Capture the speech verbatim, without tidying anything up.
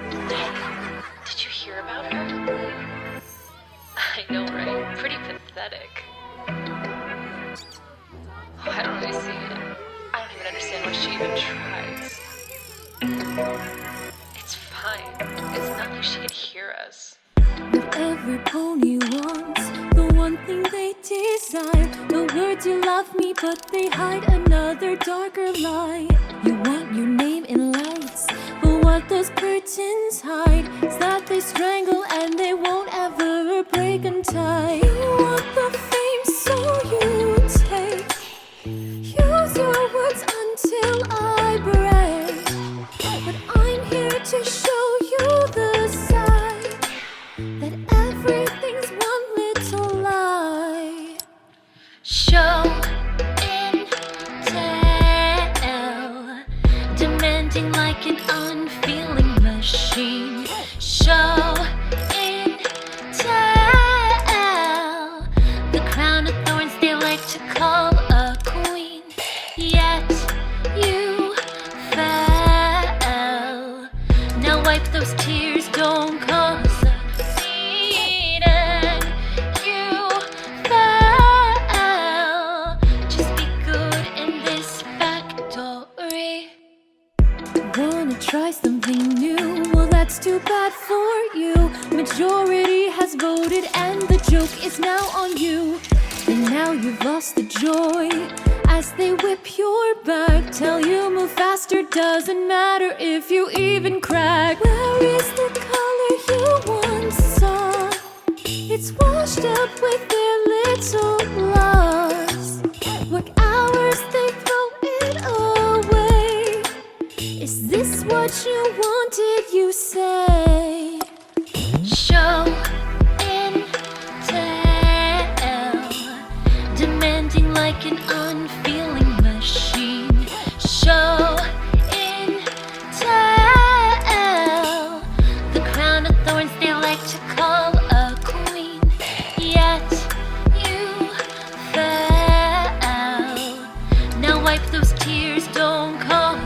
Hey, did you hear about her? I know, right? Pretty pathetic. Oh, I don't really see it. I don't even understand why she even tries. It's fine. It's not like she can hear us. What every pony wants, the one thing they desire. The words you love me, but they hide another darker lie. You want your name in lights, but what those curtains hide is that they strangle and they won't ever break untie. You want the fame, so you take. Use your words until I break. But I'm here to show you the side that everything's one little lie. Show and tell, demanding like an unfeeling machine. Show and tell, the crown of thorns they like to call a queen. Yet you fell. Now wipe those tears, don't cause a scene. And you fell. Just be good in this factory. Wanna try something new? Well, that's too bad for you. Majority has voted and the joke is now on you. And now you've lost the joy as they whip your back. Tell you move faster, doesn't matter if you even crack. Where is the color you once saw? It's washed up with their little loss. Work hours, they throw it away. Is this what you wanted, you say? Show and tell, demanding like an unfeeling machine. Show and tell, the crown of thorns they like to call a queen. Yet you fell. Now wipe those tears, don't call